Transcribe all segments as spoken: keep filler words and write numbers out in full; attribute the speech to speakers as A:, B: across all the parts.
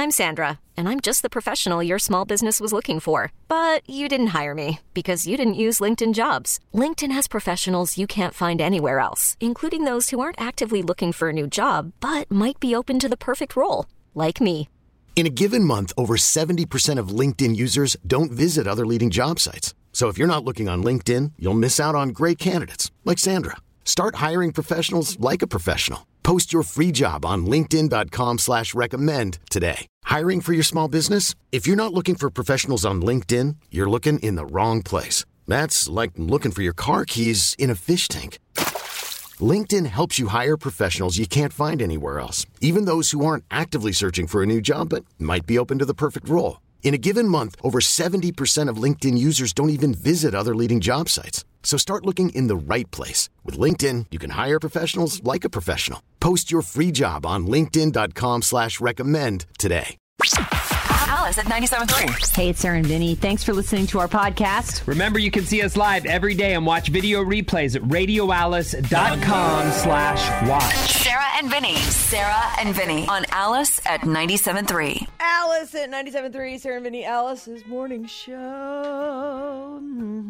A: I'm Sandra, and I'm just the professional your small business was looking for. But you didn't hire me because you didn't use LinkedIn Jobs. LinkedIn has professionals you can't find anywhere else, including those who aren't actively looking for a new job, but might be open to the perfect role, like me.
B: In a given month, over seventy percent of LinkedIn users don't visit other leading job sites. So if you're not looking on LinkedIn, you'll miss out on great candidates like Sandra. Start hiring professionals like a professional. Post your free job on linkedin.com slash recommend today. Hiring for your small business? If you're not looking for professionals on LinkedIn, you're looking in the wrong place. That's like looking for your car keys in a fish tank. LinkedIn helps you hire professionals you can't find anywhere else, even those who aren't actively searching for a new job but might be open to the perfect role. In a given month, over seventy percent of LinkedIn users don't even visit other leading job sites. So start looking in the right place. With LinkedIn, you can hire professionals like a professional. Post your free job on linkedin.com slash recommend today.
C: Alice at ninety-seven point three.
D: Hey, it's Sarah and Vinny. Thanks for listening to our podcast.
E: Remember, you can see us live every day and watch video replays at radioalice.com slash watch.
C: Sarah and Vinny. Sarah and Vinny on Alice at ninety-seven point three.
F: Alice at ninety-seven point three. Sarah and Vinny, Alice's morning show.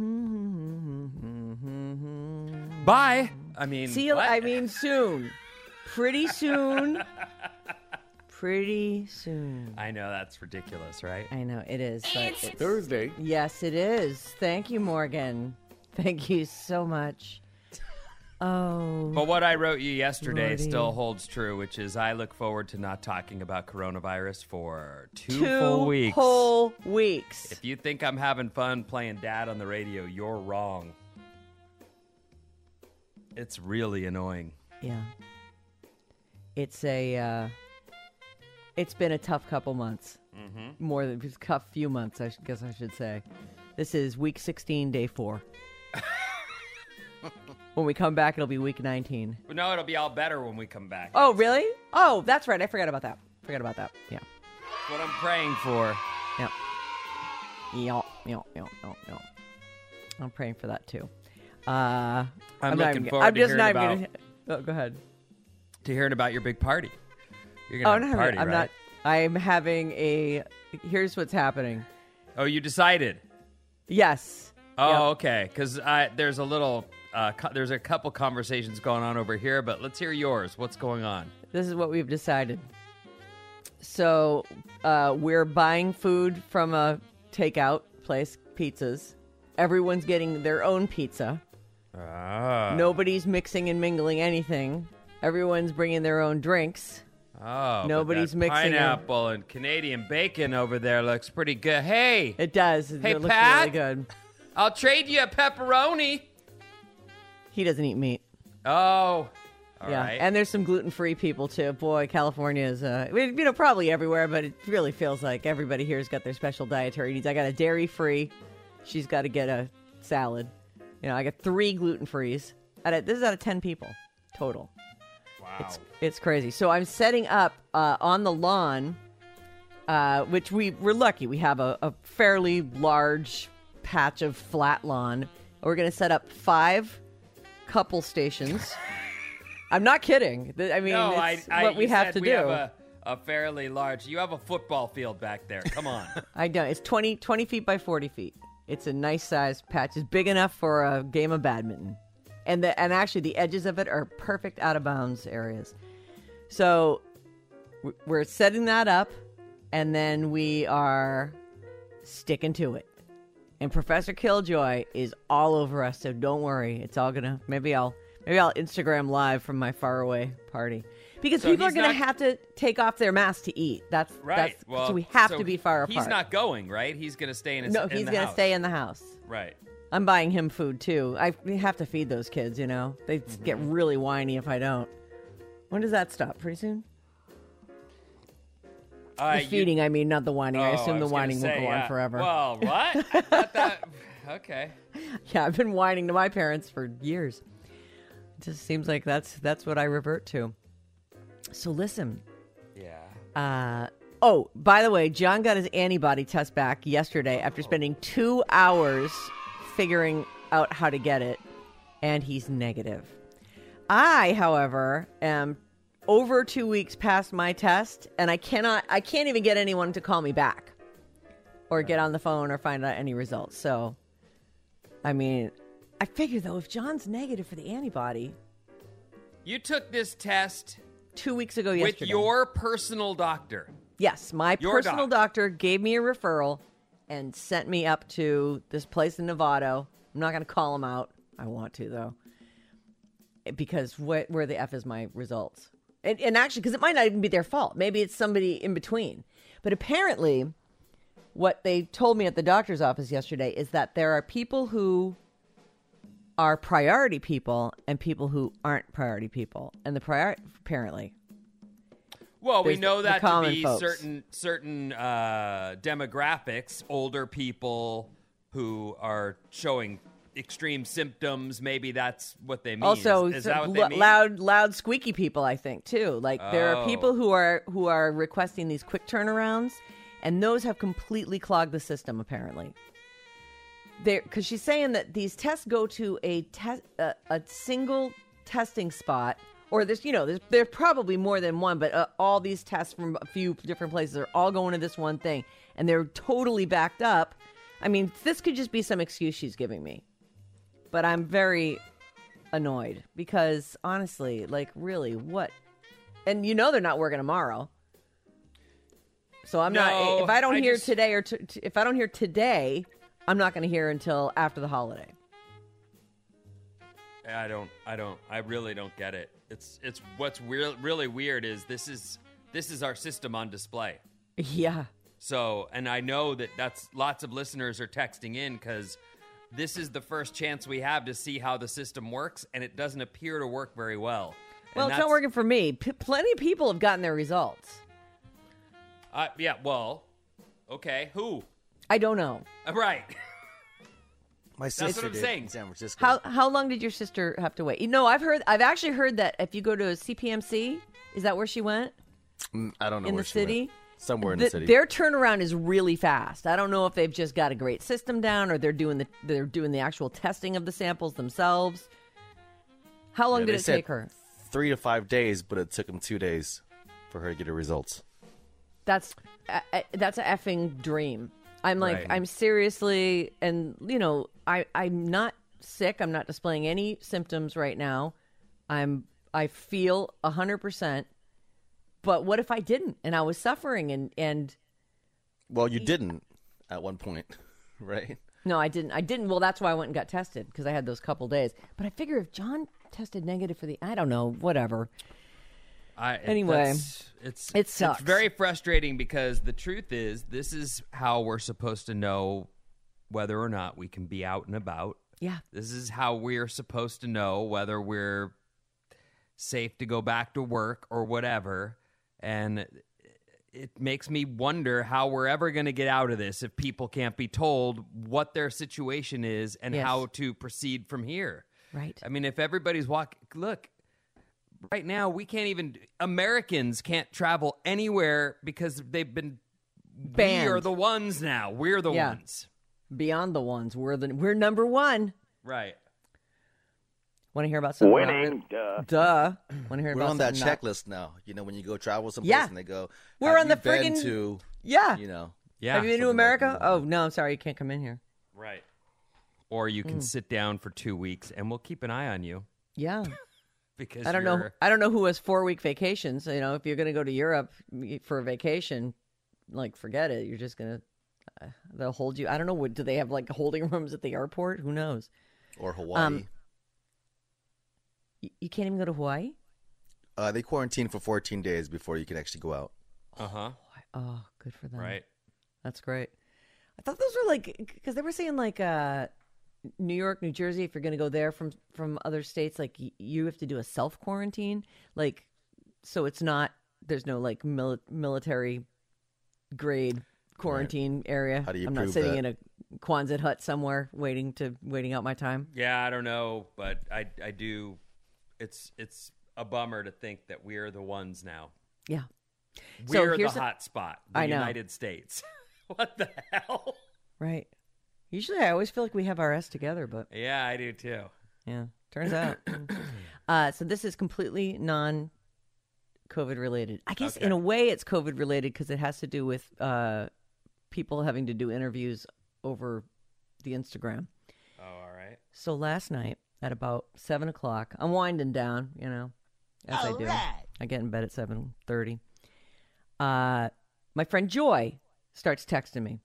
E: Bye. I mean,
F: See you,
E: what?
F: I mean, soon. Pretty soon. Pretty soon.
E: I know, that's ridiculous, right?
F: I know, it is. But
G: It's
F: it's,
G: Thursday.
F: Yes, it is. Thank you, Morgan. Thank you so much. Oh.
E: But what I wrote you yesterday
F: Lordy.
E: still holds true, which is I look forward to not talking about coronavirus for two,
F: Two
E: full weeks.
F: whole weeks.
E: If you think I'm having fun playing dad on the radio, you're wrong. It's really annoying.
F: Yeah. It's a, uh, it's been a tough couple months.
E: Mm-hmm.
F: More than a tough few months, I sh- guess I should say. This is week sixteen, day four. When we come back, it'll be week nineteen.
E: But no, it'll be all better when we come back.
F: Oh, really? Oh, that's right. I forgot about that. Forgot about that. Yeah.
E: That's what I'm praying for.
F: Yeah. Yeah, yeah, yeah, yeah, yeah. I'm praying for that, too. Uh,
E: I'm,
F: not
E: looking
F: even,
E: forward
F: I'm
E: to
F: just
E: hearing
F: not
E: about,
F: even gonna, oh, go ahead.
E: to hearing about your big party. You're
F: Oh,
E: going to
F: no,
E: have a party,
F: I'm
E: right?
F: not. I'm having a, here's what's happening.
E: Oh, you decided?
F: Yes.
E: Oh,
F: Yep.
E: okay. Because there's a little, uh, co- there's a couple conversations going on over here, but let's hear yours. What's going on?
F: This is what we've decided. So uh, we're buying food from a takeout place, pizzas. Everyone's getting their own pizza.
E: Ah.
F: Nobody's mixing and mingling anything. Everyone's bringing their own drinks.
E: Oh, but
F: Nobody's
E: that
F: mixing it.
E: pineapple and Canadian bacon over there looks pretty good. Hey,
F: It does.
E: Hey,
F: it looks
E: Pat?
F: really good.
E: I'll trade you a pepperoni.
F: He doesn't eat meat.
E: Oh, all
F: yeah,
E: right.
F: and there's some gluten-free people too. Boy, California is, uh, you know, probably everywhere, but it really feels like everybody here's got their special dietary needs. I got a dairy-free. She's got to get a salad. You know, I got three gluten-frees. Out of, this is out of ten people total.
E: Wow.
F: It's it's crazy. So I'm setting up uh, on the lawn, uh, which we we're lucky. We have a, a fairly large patch of flat lawn. We're going to set up five couple stations. I'm not kidding. Th- I mean,
E: no,
F: it's
E: I, I,
F: what we
E: you
F: have
E: said
F: to
E: we
F: do.
E: Have a, a fairly large. You have a football field back there. Come on.
F: I know. It's twenty, twenty feet by forty feet. It's a nice sized patch. It's big enough for a game of badminton. And the and actually the edges of it are perfect out of bounds areas. So w- we're setting that up, and then we are sticking to it. And Professor Killjoy is all over us, so don't worry. It's all gonna maybe I'll maybe I'll Instagram live from my faraway party. Because
E: So
F: people are
E: he's
F: gonna
E: not-
F: have to take off their masks to eat. That's
E: Right.
F: That's,
E: well,
F: so we have
E: so
F: to be far apart.
E: He's not going, right? He's going to stay in his
F: No,
E: in
F: he's
E: the
F: gonna
E: house.
F: stay in the house.
E: Right.
F: I'm buying him food too. I we have to feed those kids, you know. They
E: Mm-hmm.
F: get really whiny if I don't. When does that stop? Pretty soon?
E: Uh,
F: The
E: you-
F: feeding, I mean, not the whining. I
E: Oh,
F: assume the
E: was gonna
F: whining
E: say,
F: will go on
E: yeah.
F: forever.
E: Well, what? I thought that. Okay.
F: Yeah, I've been whining to my parents for years. It just seems like that's that's what I revert to. So listen.
E: Yeah.
F: Uh, oh, by the way, John got his antibody test back yesterday after spending two hours figuring out how to get it, and he's negative. I, however, am over two weeks past my test, and I cannot, I can't even get anyone to call me back or get on the phone or find out any results. So, I mean, I figure though, if John's negative for the antibody,
E: You took this test
F: two weeks ago
E: with
F: yesterday.
E: your personal doctor.
F: Yes, my
E: Your
F: personal
E: doc.
F: doctor gave me a referral and sent me up to this place in Novato. I'm not going to call him out. I want to, though. Because wh- where the F is my results? And, and actually, because it might not even be their fault. Maybe it's somebody in between. But apparently, what they told me at the doctor's office yesterday is that there are people who are priority people and people who aren't priority people. And the priority, apparently...
E: Well, we
F: There's
E: know
F: the
E: that to
F: common
E: be
F: folks.
E: certain certain uh, demographics, older people who are showing extreme symptoms. Maybe that's what they mean.
F: Also,
E: is, is
F: so
E: that what
F: l-
E: they mean?
F: loud, loud, squeaky people. I think too. Like there
E: Oh.
F: are people who are who are requesting these quick turnarounds, and those have completely clogged the system. Apparently, there because she's saying that these tests go to a test a, a single testing spot, or there's you know there's there's probably more than one, but uh, all these tests from a few different places are all going to this one thing, and they're totally backed up. I mean, this could just be some excuse she's giving me. But I'm very annoyed because honestly, like really, what? And you know they're not working tomorrow. So I'm
E: No,
F: not. If I don't
E: I
F: hear
E: just-
F: today, or t- t- if I don't hear today, I'm not going to hear until after the holiday.
E: I don't. I don't. I really don't get it. It's it's what's re- really weird is this is this is our system on display.
F: Yeah.
E: So, and I know that that's lots of listeners are texting in because this is the first chance we have to see how the system works, and it doesn't appear to work very well. And
F: Well, it's
E: that's-
F: not working for me. P- plenty of people have gotten their results.
E: Uh, yeah. Well, okay. Who?
F: I don't know.
E: Uh, Right.
G: My sister
E: what I'm
G: did
E: saying.
G: in San Francisco.
F: How how long did your sister have to wait? You know, I've heard. I've actually heard that if you go to a C P M C, is that where she went?
G: Mm, I don't know
F: in
G: where
F: the
G: she went.
F: city?
G: Somewhere in
F: The-
G: the city.
F: Their turnaround is really fast. I don't know if they've just got a great system down or they're doing the they're doing the actual testing of the samples themselves. How long
G: Yeah,
F: did
G: they
F: it
G: said
F: take her?
G: Three to five days, but it took them two days for her to get her results.
F: That's uh, uh, that's a effing dream. I'm like
E: Right.
F: I'm seriously, and you know I I'm not sick. I'm not displaying any symptoms right now. I'm I feel a hundred percent. But what if I didn't and I was suffering and and
G: Well, you didn't at one point, right?
F: no, I didn't. I didn't. Well, that's why I went and got tested because I had those couple days. But I figure if John tested negative for the, I don't know, whatever.
E: I,
F: Anyway,
E: that's- it's
F: it sucks.
E: It's very frustrating because the truth is, this is how we're supposed to know whether or not we can be out and about.
F: Yeah.
E: This is how we're supposed to know whether we're safe to go back to work or whatever. And it makes me wonder how we're ever going to get out of this if people can't be told what their situation is and
F: Yes.
E: how to proceed from here.
F: Right.
E: I mean, if everybody's walking, look, right now we can't even, Americans can't travel anywhere because they've been,
F: Banned.
E: we are the ones now. We're the
F: Yeah.
E: ones.
F: Beyond the ones, we're the we're number one.
E: Right.
F: Want to hear about something?
H: Winning, duh.
F: Duh. Want to hear
G: We're
F: about
G: on that
F: something not-
G: checklist now. You know, when you go travel someplace
F: Yeah.
G: and they go,
F: We're
G: "Have
F: on the
G: you been
F: friggin-
G: to,
F: Yeah.
G: you know,
E: Yeah.
F: Have you been to
G: something like
F: America?
G: that.
F: Oh no, I'm sorry, you can't come in here.
E: Right. Or you can sit down for two weeks and we'll keep an eye on you
F: Yeah.
E: because
F: I don't know.
E: you're-
F: I don't know who has four week vacations. You know, if you're going to go to Europe for a vacation, like forget it. You're just gonna uh, they'll hold you. I don't know. What do they have like holding rooms at the airport? Who knows?
G: or Hawaii."
F: Um, You, you can't even go to Hawaii.
G: uh, they quarantine for fourteen days before you can actually go out.
E: Uh-huh.
F: Oh, good for them.
E: Right.
F: That's great. I thought those were like because they were saying like uh, New York, New Jersey. If you're going to go there from from other states, like y- you have to do a self quarantine. Like, so it's not there's no like mili- military grade quarantine area.
G: How do you
F: I'm not
G: prove
F: sitting
G: that?
F: in a Quonset hut somewhere waiting to waiting out my time.
E: Yeah, I don't know, but I I do. It's it's a bummer to think that we're the ones now.
F: Yeah. So
E: We're the
F: here's a-
E: hot spot. The
F: I know.
E: United States. What the hell?
F: Right. Usually, I always feel like we have our S together, but
E: Yeah, I do too.
F: yeah, turns out. uh, so this is completely non COVID related. I guess
E: Okay.
F: in a way it's COVID related because it has to do with uh, people having to do interviews over the Instagram.
E: Oh, all right.
F: So last night at about seven o'clock, I'm winding down, you know, as I do. I get in bed at seven thirty. Uh, my friend Joy starts texting me.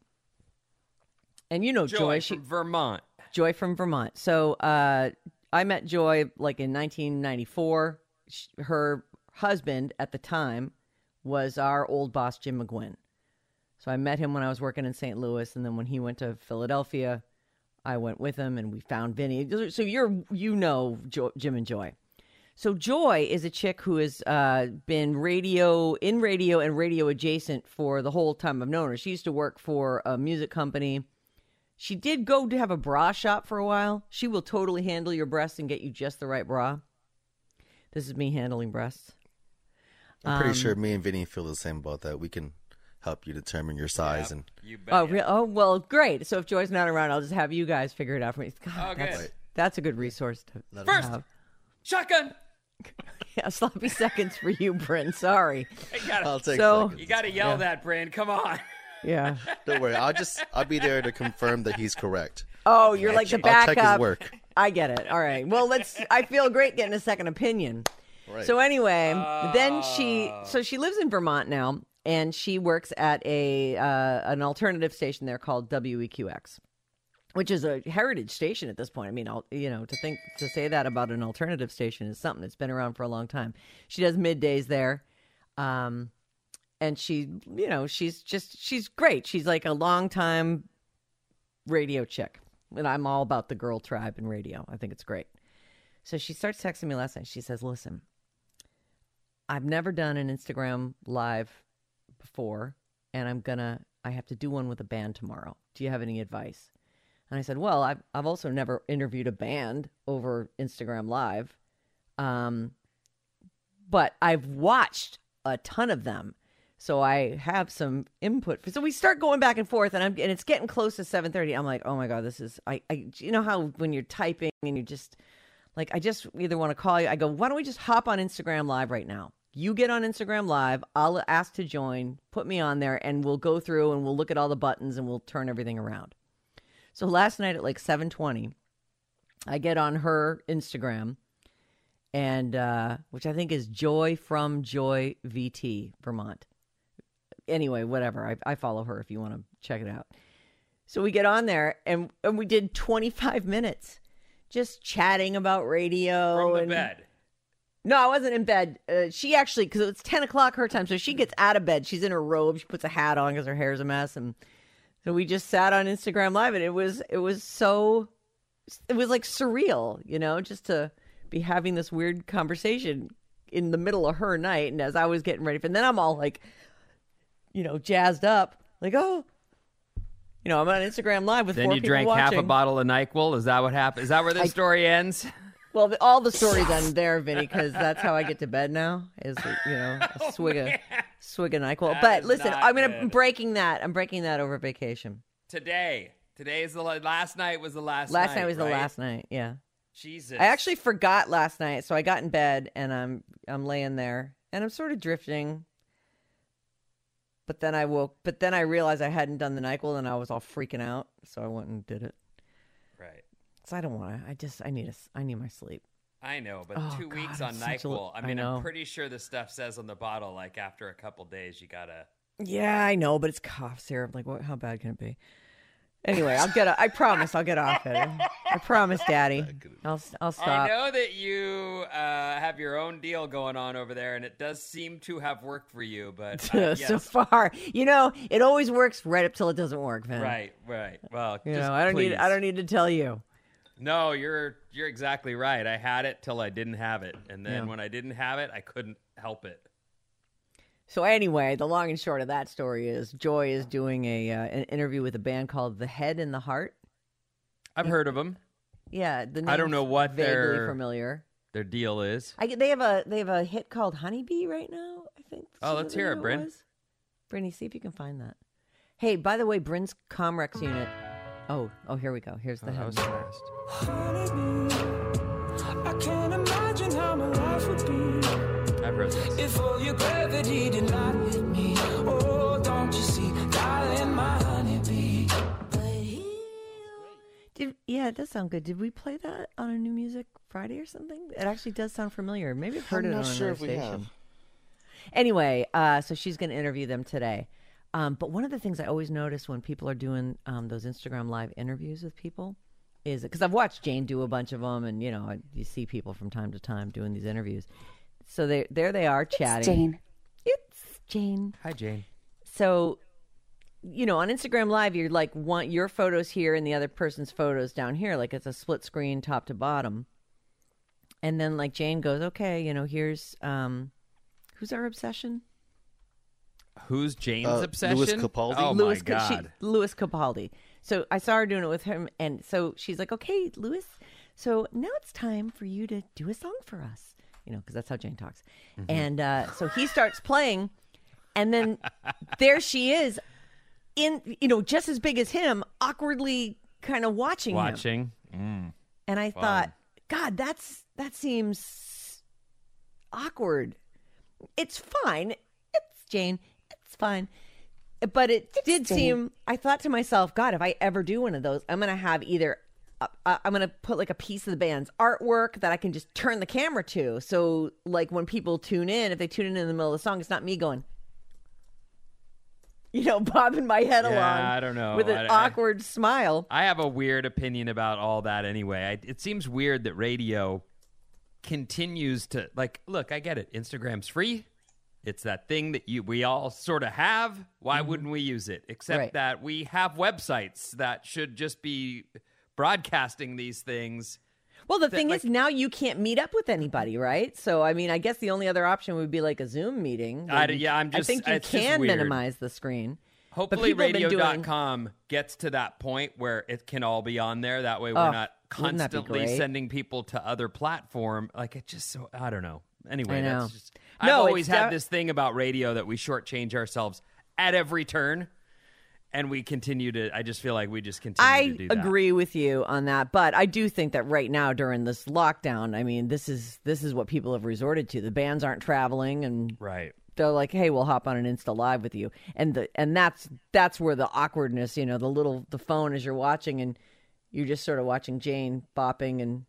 F: And you know Joy,
E: Joy
F: she
E: from Vermont.
F: Joy from Vermont. So uh, I met Joy like in nineteen ninety-four. She, her husband at the time was our old boss, Jim McGuinn. So I met him when I was working in Saint Louis, and then when he went to Philadelphia, I went with him, and we found Vinny. So you're you know jo- Jim and Joy. So Joy is a chick who has uh, been radio in radio and radio adjacent for the whole time I've known her. She used to work for a music company. She did go to have a bra shop for a while. She will totally handle your breasts and get you just the right bra. This is me handling breasts.
G: I'm pretty
F: Um,
G: sure me and Vinny feel the same about that. We can help you determine your size.
E: Yeah,
G: and
E: you bet.
F: Oh, real? Oh, well, great. So if Joy's not around, I'll just have you guys figure it out for me. God,
E: Oh, good.
F: that's, that's a good resource to
G: Let
E: First,
F: have.
E: shotgun.
F: Yeah, sloppy seconds for you, Bryn. Sorry.
E: You gotta,
G: I'll take
F: So-
G: seconds.
E: you gotta yell that, Bryn. Come on.
F: Yeah.
G: Don't worry. I'll just I'll be there to confirm that he's correct.
F: Oh, you're like the
G: I'll check his
F: backup.
G: work.
F: I get it. All right. Well, let's. I feel great getting a second opinion.
G: Right.
F: So anyway, then she. So she lives in Vermont now, and she works at a uh, an alternative station there called W E Q X, which is a heritage station at this point. I mean, I'll, you know, to think to say that about an alternative station is something that's been around for a long time. She does middays there. Um, And she, you know, she's just, she's great. She's like a long time radio chick. And I'm all about the girl tribe in radio. I think it's great. So she starts texting me last night. She says, listen, I've never done an Instagram live before, and I'm going to, I have to do one with a band tomorrow. Do you have any advice? And I said, well, I've, I've also never interviewed a band over Instagram live. Um, but I've watched a ton of them. So I have some input. So we start going back and forth, and I'm and it's getting close to seven thirty. I'm like, oh my god, this is I, I. You know how when you're typing and you're just like, I just either want to call you. I go, why don't we just hop on Instagram Live right now? You get on Instagram Live. I'll ask to join. Put me on there, and we'll go through and we'll look at all the buttons and we'll turn everything around. So last night at like seven twenty, I get on her Instagram, and uh, which I think is Joy from Joy V T Vermont. Anyway, whatever. I, I follow her if you want to check it out. So we get on there, and, and we did twenty-five minutes just chatting about radio.
E: From the
F: and,
E: bed.
F: No, I wasn't in bed. Uh, she actually, because it's ten o'clock her time, so she gets out of bed. She's in her robe. She puts a hat on because her hair's a mess. And so we just sat on Instagram Live, and it was, it was so, it was like surreal, you know, just to be having this weird conversation in the middle of her night. And as I was getting ready for, and then I'm all like, you know, jazzed up, like, oh, you know, I'm on Instagram Live with
E: Then
F: four
E: you
F: people
E: drank
F: watching.
E: half a bottle of NyQuil. Is that what happened? Is that where the
F: I-
E: story ends?
F: Well, the, all the stories end there, Vinny, because that's how I get to bed now. Is you know, a swig of swig of NyQuil.
E: That
F: but
E: is
F: listen,
E: not
F: I'm gonna I'm
E: good.
F: breaking that. I'm breaking that over vacation.
E: Today. Today is the la- last night. Was the last.
F: Last
E: night,
F: night was the
E: right?
F: last night. Yeah,
E: Jesus.
F: I actually forgot last night, so I got in bed and I'm I'm laying there and I'm sort of drifting. But then I woke. But then I realized I hadn't done the NyQuil and I was all freaking out. So I went and did it.
E: Right.
F: So I don't want to. I just I need a I need my sleep.
E: I know, but
F: Oh,
E: two
F: God,
E: weeks
F: I'm
E: on
F: such a-
E: NyQuil. I
F: I
E: mean,
F: know.
E: I'm pretty sure the stuff says on the bottle, like after a couple days, you gotta.
F: Yeah, I know, but it's cough syrup. Like, what? How bad can it be? Anyway, I'll get. I promise, I'll get off it. I promise, Daddy. I'll. I'll
E: I
F: stop.
E: know that you uh, have your own deal going on over there, and it does seem to have worked for you. But uh,
F: So
E: yes.
F: far, you know, it always works right up till it doesn't work, Vin.
E: Right, right. Well,
F: You
E: just
F: know, I don't
E: please.
F: need. I don't need to tell you.
E: No, you're you're exactly right. I had it till I didn't have it, and then
F: Yeah.
E: when I didn't have it, I couldn't help it.
F: So anyway, the long and short of that story is Joy is doing a uh, an interview with a band called The Head and the Heart.
E: I've heard of them.
F: Yeah, the
E: I don't
F: name's
E: know what
F: vaguely
E: their-
F: familiar.
E: Their deal is.
F: I, they have a they have a hit called Honeybee right now, I think.
E: Oh, let's hear it, Bryn.
F: was. Brynny, see if you can find that. Hey, by the way, Bryn's Comrex unit. Oh, oh, here we go. Here's the
E: Oh, that
F: head.
E: was fast.
H: I can't imagine how my life would be.
E: I've heard this.
H: If all your gravity did not hit me. Oh, don't you see, darling, my honeybee.
F: Did, yeah, it does sound good. Did we play that on a New Music Friday or something? It actually does sound familiar. Maybe I've heard
G: I'm
F: it
G: not
F: on
G: sure
F: another
G: if we
F: station.
G: have.
F: Anyway, uh, so she's going to interview them today. Um, but one of the things I always notice when people are doing um, those Instagram Live interviews with people is, because I've watched Jane do a bunch of them, and, you know, you see people from time to time doing these interviews. So they, there they are chatting.
I: It's Jane.
F: It's Jane.
E: Hi, Jane.
F: So, you know, on Instagram Live, you're like, want your photos here and the other person's photos down here. Like it's a split screen top to bottom. And then like Jane goes, okay, you know, here's, um, who's our obsession?
E: Who's Jane's
G: Uh,
E: obsession?
G: Louis Capaldi.
E: Oh,
F: Louis,
E: my God.
F: She, Louis Capaldi. So I saw her doing it with him. And so she's like, okay, Louis, so now it's time for you to do a song for us. You know, because that's how Jane talks.
E: Mm-hmm.
F: And uh, so he starts playing. And then there she is in, you know, just as big as him, awkwardly kind of watching, him.
E: Watching. Mm.
F: And I thought, God, that's that seems awkward. It's fine. It's Jane. It's fine. But it did
I: Jane.
F: seem, I thought to myself, God, if I ever do one of those, I'm going to have either, uh, uh, I'm going to put like a piece of the band's artwork that I can just turn the camera to. So like when people tune in, if they tune in in the middle of the song, it's not me going, you know, bobbing my head
E: Yeah,
F: along
E: I don't know.
F: with an
E: I- I-
F: awkward smile.
E: I have a weird opinion about all that anyway. I, it seems weird that radio continues to, like, look, I get it. Instagram's free. It's that thing that you we all sort of have. Why wouldn't we use it? Except
F: Right.
E: that we have websites that should just be broadcasting these things.
F: Well, the
E: that,
F: thing
E: like-
F: is, now you can't meet up with anybody, right? So, I mean, I guess the only other option would be like a Zoom meeting.
E: I-
F: You-
E: yeah, I'm just-
F: I think you
E: it's just
F: can
E: weird.
F: minimize the screen. But
E: Hopefully
F: people have been
E: radio
F: doing-
E: dot com gets to that point where it can all be on there. That way we're
F: Oh,
E: not
F: wouldn't that be
E: constantly
F: great?
E: sending people to other platform. Like it just so I don't know. Anyway,
F: I know.
E: that's just
F: No,
E: I've
F: it's
E: always had
F: def-
E: this thing about radio that we shortchange ourselves at every turn. And we continue to I just feel like we just continue
F: I
E: to do that.
F: agree with you on that, but I do think that right now during this lockdown, I mean, this is this is what people have resorted to. The bands aren't traveling, and
E: Right.
F: they're like, "Hey, we'll hop on an Insta Live with you," and the and that's that's where the awkwardness, you know, the little the phone as you're watching, and you're just sort of watching Jane bopping and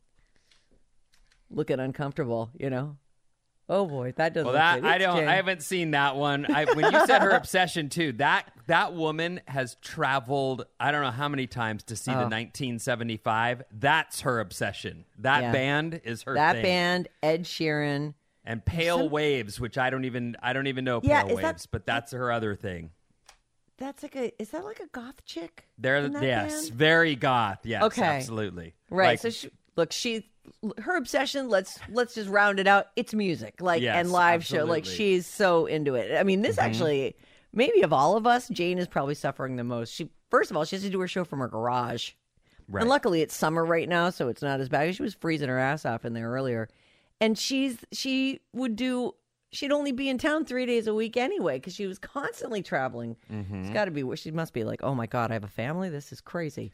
F: looking uncomfortable, you know. Oh boy, that doesn't.
E: Well, that
F: fit.
E: I
F: It's
E: don't.
F: Jane.
E: I haven't seen that one. I, when you said her obsession too, that that woman has traveled. I don't know how many times to see the
F: Oh.
E: nineteen seventy-five. That's her obsession. That
F: Yeah.
E: band is her.
F: that
E: thing.
F: band, Ed Sheeran.
E: and Pale
F: Some-
E: Waves, which I don't even. I don't even know Pale
F: Yeah, is that-
E: Waves, but that's her other thing.
F: That's like a. Is that like a goth chick?
E: They're
F: in that
E: yes,
F: band?
E: very goth. Yes,
F: Okay.
E: absolutely.
F: Right.
E: Like,
F: so she, look, she her obsession. Let's let's just round it out. It's music, like
E: Yes,
F: and live show. Like
E: absolutely.
F: she's so into it. I mean, this
E: Mm-hmm.
F: actually, maybe of all of us, Jane is probably suffering the most. She first of all, she has to do her show from her garage,
E: Right.
F: and luckily it's summer right now, so it's not as bad. She was freezing her ass off in there earlier, and she's she would do. She'd only be in town three days a week anyway because she was constantly traveling.
E: Mm-hmm.
F: It's got to be. She must be like, oh my god, I have a family. This is crazy.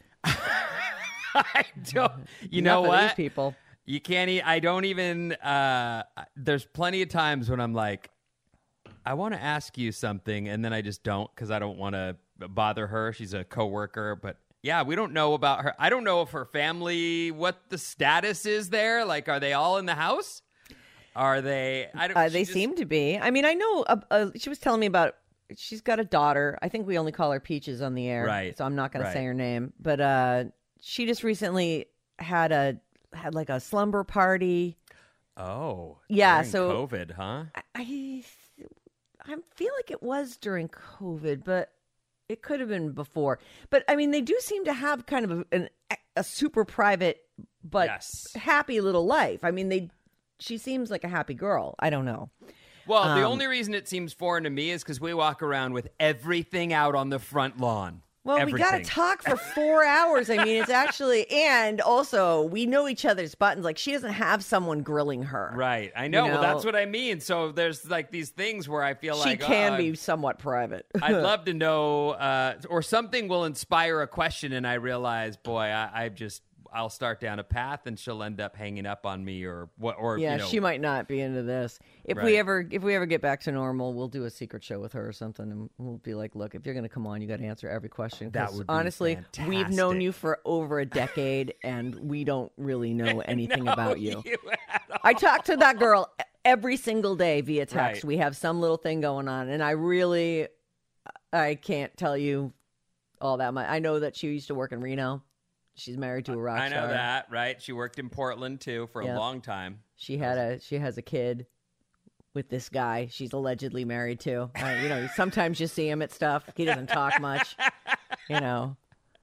E: I don't. You know
F: Enough of
E: what?
F: These people.
E: You can't. E- I don't even. Uh, there's plenty of times when I'm like, I want to ask you something, and then I just don't because I don't want to bother her. She's a coworker, but yeah, we don't know about her. I don't know if her family, what the status is there. Like, are they all in the house? Are they? I don't.
F: Uh,
E: she
F: they
E: just-
F: seem to be. I mean, I know. Uh, uh, she was telling me about. She's got a daughter. I think we only call her Peaches on the air,
E: Right,
F: so I'm not going
E: right.
F: to say her name. But uh, she just recently had a had like a slumber party.
E: Oh,
F: Yeah,
E: during
F: so-
E: COVID, huh?
F: I I feel like it was during COVID, but it could have been before. But I mean, they do seem to have kind of a, an, a super private but
E: Yes.
F: happy little life. I mean, they. She seems like a happy girl. I don't know.
E: Well, the
F: Um,
E: only reason it seems foreign to me is because we walk around with everything out on the front lawn.
F: Well, we got to
E: Everything.
F: talk for four hours. I mean, it's actually, and also we know each other's buttons. Like she doesn't have someone grilling her.
E: Right. I know.
F: You
E: Well,
F: know?
E: that's what I mean. So there's like these things where I feel
F: She
E: like
F: can
E: oh,
F: be somewhat private.
E: I'd love to know, uh, or something will inspire a question, and I realize, boy, I, I've just I'll start down a path and she'll end up hanging up on me or what? Or
F: yeah,
E: you know,
F: she might not be into this. If
E: Right.
F: we ever if we ever get back to normal, we'll do a secret show with her or something, and we'll be like, look, if you're going to come on, you got to answer every question. 'Cause
E: That would be
F: honestly, we've known
E: fantastic.
F: you for over a decade, and we don't really know anything
E: know
F: about you.
E: you at all.
F: I talk to that girl every single day via text.
E: Right.
F: We have some little thing going on, and I really, I can't tell you all that much. I know that she used to work in Reno. She's married to a rock
E: I know
F: star.
E: that, right? She worked in Portland too for
F: Yep.
E: a long time.
F: She had a she has a kid with this guy she's allegedly married to. Uh, you know, sometimes you see him at stuff. He doesn't talk much. You know.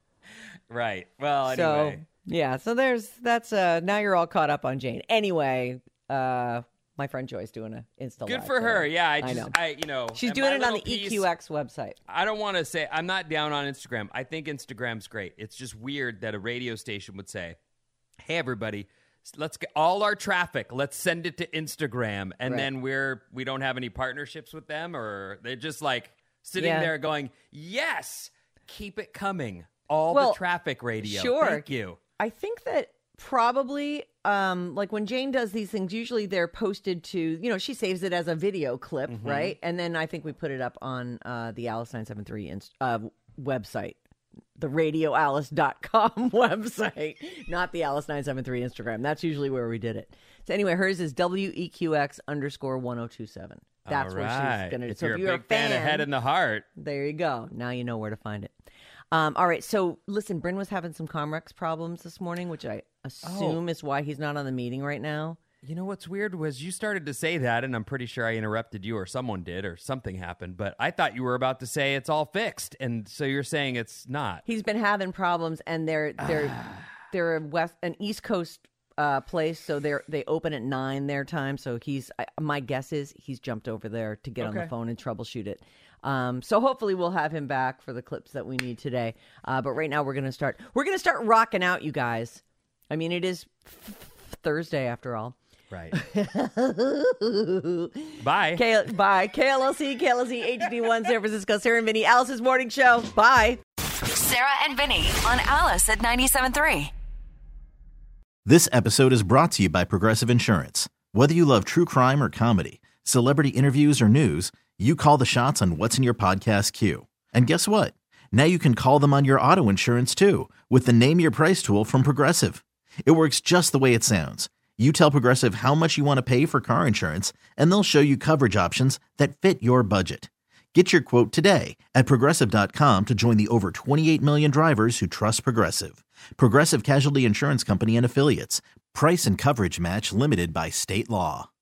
E: Right. Well,
F: So
E: anyway.
F: yeah, so there's that's uh now you're all caught up on Jane. Anyway, uh my friend Joy's doing a Insta
E: Good
F: Live
E: for
F: today.
E: her. Yeah, I just,
F: know.
E: I, you know,
F: She's
E: and
F: doing
E: my
F: it on the
E: little piece-
F: E Q X website.
E: I don't want to say I'm not down on Instagram. I think Instagram's great. It's just weird that a radio station would say, "Hey, everybody, let's get all our traffic. Let's send it to Instagram," and
F: Right.
E: then we're we don't have any partnerships with them, or they're just like sitting
F: Yeah.
E: there going, "Yes, keep it coming. All
F: Well,
E: the traffic radio.
F: sure.
E: Thank you."
F: I think that probably, um, like when Jane does these things, usually they're posted to, you know, she saves it as a video clip,
E: Mm-hmm.
F: right? And then I think we put it up on uh, the Alice nine seven three inst- uh, website, the radio alice dot com website, not the Alice nine seven three Instagram. That's usually where we did it. So anyway, hers is W E Q X underscore one oh two seven. That's
E: All
F: where
E: right.
F: she's going to.
E: If
F: So
E: you're
F: if
E: a
F: you're
E: big
F: a fan,
E: fan of Head in the Heart,
F: there you go. Now you know where to find it. Um, all right. So listen, Bryn was having some Comrex problems this morning, which I assume is why he's not on the meeting right now.
E: you know what's weird was you started to say that, and I'm pretty sure I interrupted you, or someone did, or something happened. But I thought you were about to say it's all fixed, and so you're saying it's not.
F: He's been having problems, and they're they're they're a west an East Coast uh, place, so they're they open at nine their time. So he's I, my guess is he's jumped over there to get on the
E: Okay.
F: phone and troubleshoot it. Um, so hopefully we'll have him back for the clips that we need today. Uh, but right now we're gonna start we're gonna start rocking out, you guys. I mean, it is Thursday after all.
E: Right. Bye.
F: K- bye. K L L C, K L L C H D one, San Francisco, Sarah and Vinny, Alice's Morning Show. Bye.
C: Sarah and Vinny on Alice at ninety-seven point three.
I: This episode is brought to you by Progressive Insurance. Whether you love true crime or comedy, celebrity interviews or news, you call the shots on what's in your podcast queue. And guess what? Now you can call them on your auto insurance too with the Name Your Price tool from Progressive. It works just the way it sounds. You tell Progressive how much you want to pay for car insurance, and they'll show you coverage options that fit your budget. Get your quote today at Progressive dot com to join the over twenty-eight million drivers who trust Progressive. Progressive Casualty Insurance Company and Affiliates. Price and coverage match limited by state law.